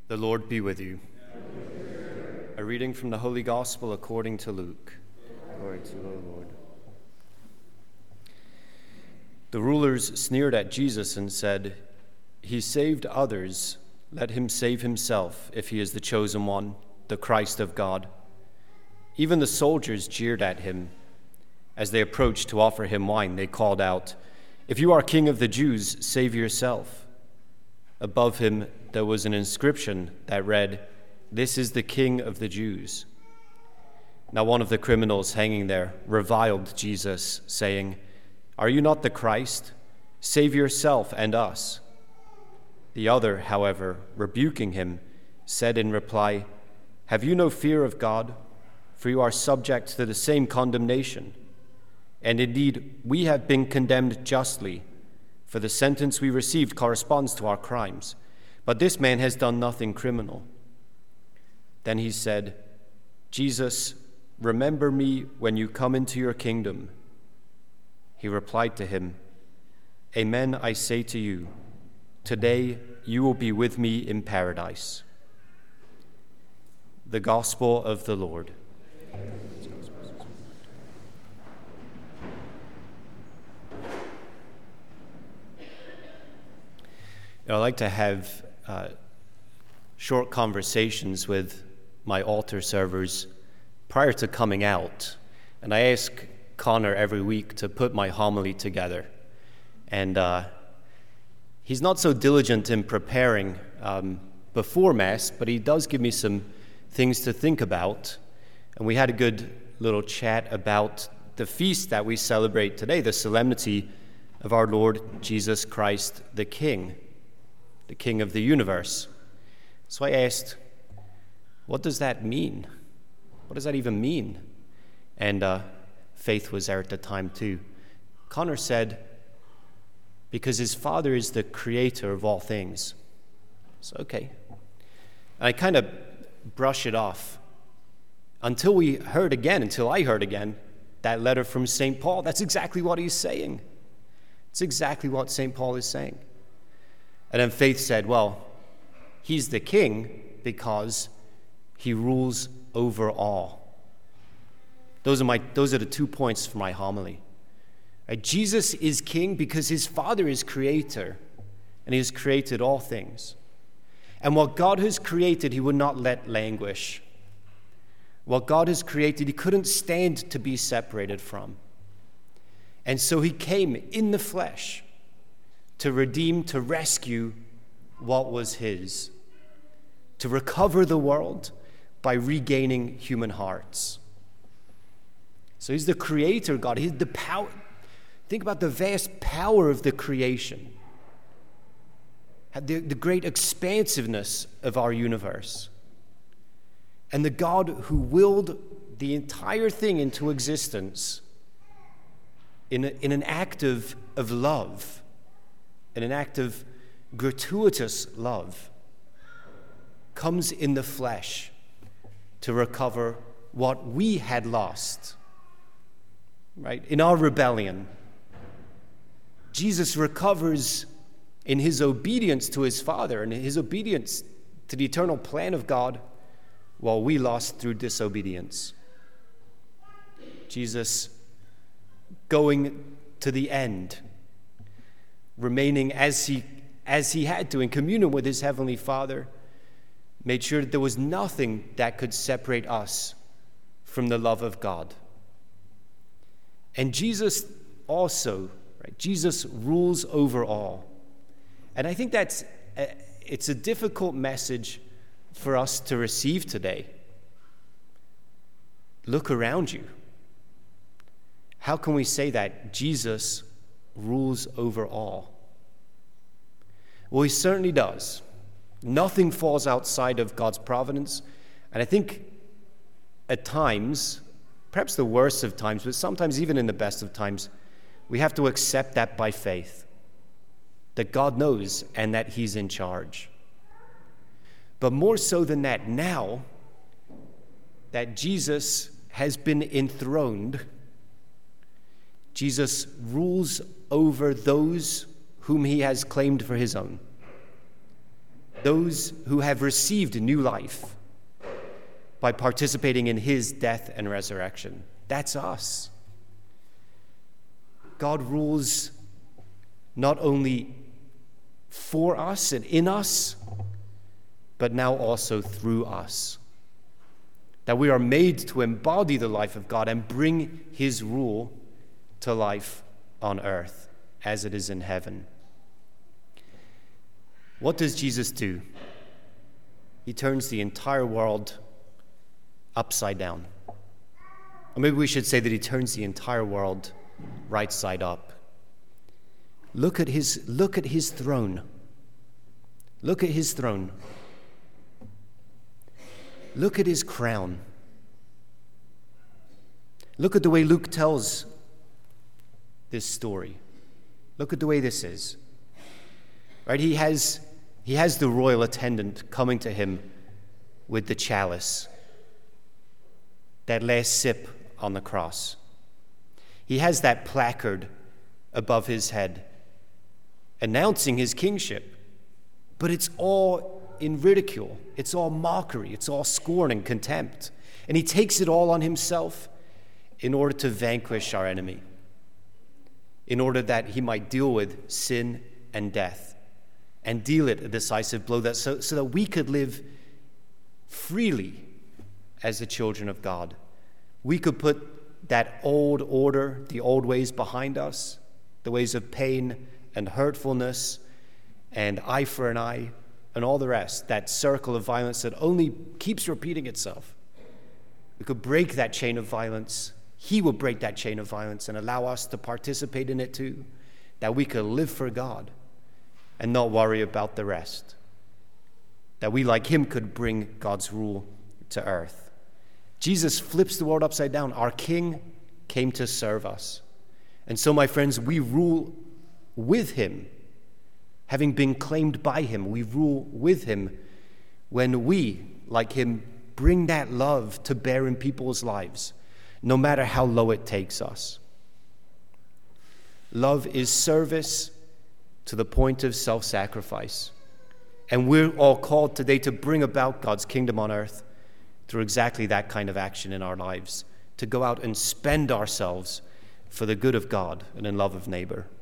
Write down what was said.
The Lord be with you. A reading from the Holy Gospel according to Luke. Glory to the Lord. The rulers sneered at Jesus and said, "He saved others. Let him save himself if he is the chosen one, the Christ of God." Even the soldiers jeered at him. As they approached to offer him wine, they called out, "If you are king of the Jews, save yourself." Above him there was an inscription that read, "This is the King of the Jews." Now one of the criminals hanging there reviled Jesus, saying, "Are you not the Christ? Save yourself and us." The other, however, rebuking him, said in reply, "Have you no fear of God? For you are subject to the same condemnation. And indeed, we have been condemned justly, for the sentence we received corresponds to our crimes. But this man has done nothing criminal." Then he said, "Jesus, remember me when you come into your kingdom." He replied to him, "Amen, I say to you, today you will be with me in paradise." The Gospel of the Lord. I like to have short conversations with my altar servers prior to coming out. And I ask Connor every week to put my homily together. And he's not so diligent in preparing before Mass, but he does give me some things to think about. And we had a good little chat about the feast that we celebrate today, the solemnity of our Lord Jesus Christ, the King of the universe. So I asked, what does that mean? What does that even mean? And Faith was there at the time too. Connor said, because his Father is the creator of all things. So, okay. And I kind of brush it off until I heard again that letter from St. Paul. That's exactly what he's saying. It's exactly what St. Paul is saying. And then Faith said, well, he's the king because he rules over all. Those are the 2 points for my homily. Right? Jesus is king because his Father is creator, and he has created all things. And what God has created, he would not let languish. What God has created, he couldn't stand to be separated from. And so he came in the flesh to redeem, to rescue what was his, to recover the world by regaining human hearts. So he's the creator God. He's the power. Think about the vast power of the creation, the great expansiveness of our universe, and the God who willed the entire thing into existence in an act of love, in an act of gratuitous love, comes in the flesh to recover what we had lost. Right? In our rebellion, Jesus recovers in his obedience to his Father and his obedience to the eternal plan of God, while we lost through disobedience. Jesus going to the end, remaining as he had to in communion with his heavenly Father, made sure that there was nothing that could separate us from the love of God. And Jesus also, right, Jesus rules over all. And I think it's a difficult message for us to receive today. Look around you. How can we say that Jesus rules over all? Well, he certainly does. Nothing falls outside of God's providence. And I think at times, perhaps the worst of times, but sometimes even in the best of times, we have to accept that by faith, that God knows and that he's in charge. But more so than that, now that Jesus has been enthroned, Jesus rules over those whom he has claimed for his own. those who have received new life by participating in his death and resurrection. That's us. God rules not only for us and in us, but now also through us. That we are made to embody the life of God and bring his rule to life on earth as it is in heaven. What does Jesus do? He turns the entire world upside down. Or maybe we should say that he turns the entire world right side up. Look at his throne. Look at his throne. Look at his crown. Look at the way Luke tells this story. Look at the way this is. Right? He has the royal attendant coming to him with the chalice, that last sip on the cross. He has that placard above his head announcing his kingship, but it's all in ridicule. It's all mockery. It's all scorn and contempt. And he takes it all on himself in order to vanquish our enemy, in order that he might deal with sin and death and deal it a decisive blow so that we could live freely as the children of God. We could put that old order, the old ways behind us, the ways of pain and hurtfulness and eye for an eye and all the rest, that circle of violence that only keeps repeating itself. We could break that chain of violence. He will break that chain of violence and allow us to participate in it too, that we could live for God and not worry about the rest, that we, like him, could bring God's rule to earth. Jesus flips the world upside down. Our King came to serve us. And so, my friends, we rule with him. Having been claimed by him, we rule with him when we, like him, bring that love to bear in people's lives, no matter how low it takes us. Love is service to the point of self-sacrifice. And we're all called today to bring about God's kingdom on earth through exactly that kind of action in our lives, to go out and spend ourselves for the good of God and in love of neighbor.